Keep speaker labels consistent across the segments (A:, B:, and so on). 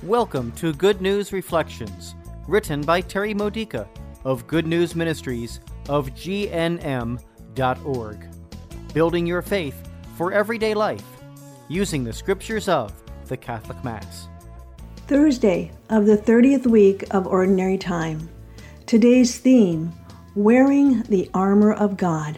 A: Welcome to Good News Reflections, written by Terry Modica of Good News Ministries of GNM.org. Building your faith for everyday life, using the scriptures of the Catholic Mass.
B: Thursday of the 30th week of Ordinary Time. Today's theme, Wearing the Armor of God.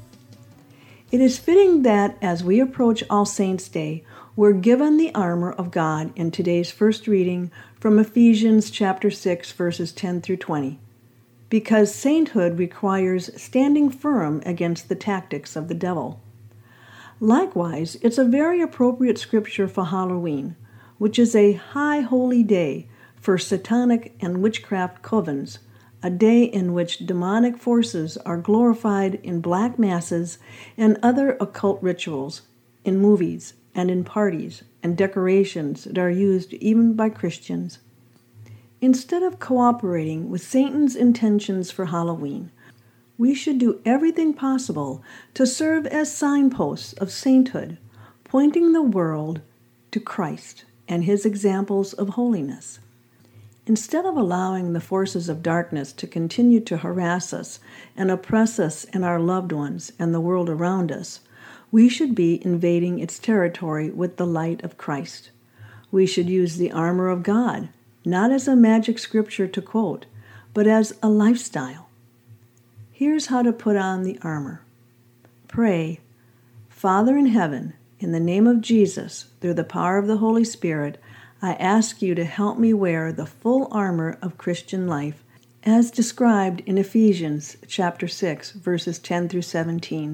B: It is fitting that as we approach All Saints' Day, we're given the armor of God in today's first reading from Ephesians chapter 6, verses 10 through 20, because sainthood requires standing firm against the tactics of the devil. Likewise, it's a very appropriate scripture for Halloween, which is a high holy day for satanic and witchcraft covens, a day in which demonic forces are glorified in black masses and other occult rituals, in movies and in parties and decorations that are used even by Christians. Instead of cooperating with Satan's intentions for Halloween, we should do everything possible to serve as signposts of sainthood, pointing the world to Christ and his examples of holiness. Instead of allowing the forces of darkness to continue to harass us and oppress us and our loved ones and the world around us, we should be invading its territory with the light of Christ. We should use the armor of God, not as a magic scripture to quote, but as a lifestyle. Here's how to put on the armor. Pray, Father in heaven, in the name of Jesus, through the power of the Holy Spirit, I ask you to help me wear the full armor of Christian life, as described in Ephesians chapter 6, verses 10 through 17.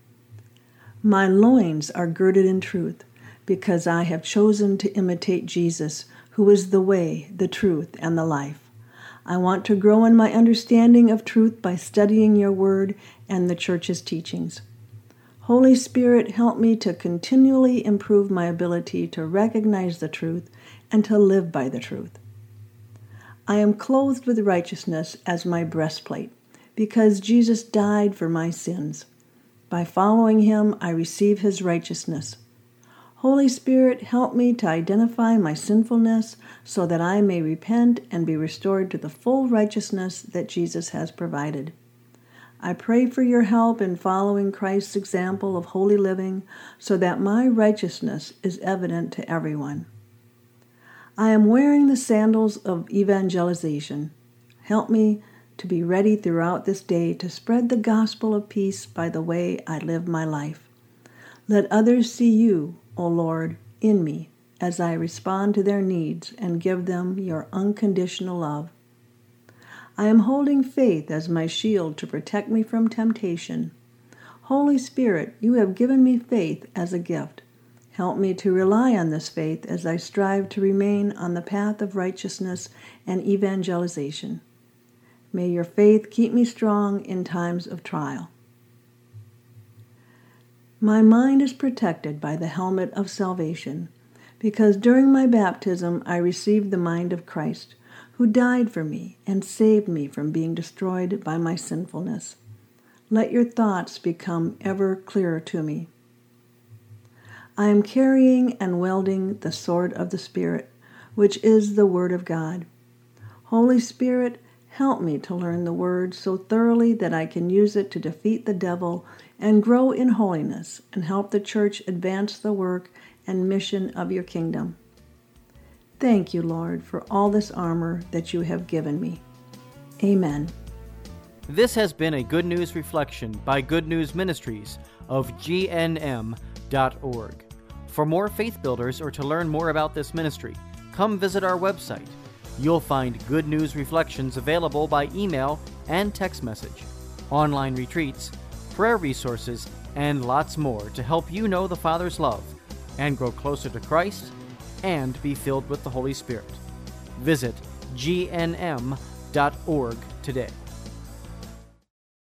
B: My loins are girded in truth, because I have chosen to imitate Jesus, who is the way, the truth, and the life. I want to grow in my understanding of truth by studying your word and the church's teachings. Holy Spirit, help me to continually improve my ability to recognize the truth and to live by the truth. I am clothed with righteousness as my breastplate, because Jesus died for my sins. By following him, I receive his righteousness. Holy Spirit, help me to identify my sinfulness so that I may repent and be restored to the full righteousness that Jesus has provided. I pray for your help in following Christ's example of holy living so that my righteousness is evident to everyone. I am wearing the sandals of evangelization. Help me to be ready throughout this day to spread the gospel of peace by the way I live my life. Let others see you, O Lord, in me as I respond to their needs and give them your unconditional love. I am holding faith as my shield to protect me from temptation. Holy Spirit, you have given me faith as a gift. Help me to rely on this faith as I strive to remain on the path of righteousness and evangelization. May your faith keep me strong in times of trial. My mind is protected by the helmet of salvation, because during my baptism I received the mind of Christ, who died for me and saved me from being destroyed by my sinfulness. Let your thoughts become ever clearer to me. I am carrying and wielding the sword of the Spirit, which is the Word of God. Holy Spirit, help me to learn the Word so thoroughly that I can use it to defeat the devil and grow in holiness and help the church advance the work and mission of your kingdom. Thank you, Lord, for all this armor that you have given me. Amen.
A: This has been a Good News Reflection by Good News Ministries of GNM.org. For more faith builders or to learn more about this ministry, come visit our website. You'll find Good News Reflections available by email and text message, online retreats, prayer resources, and lots more to help you know the Father's love and grow closer to Christ and be filled with the Holy Spirit. Visit gnm.org today.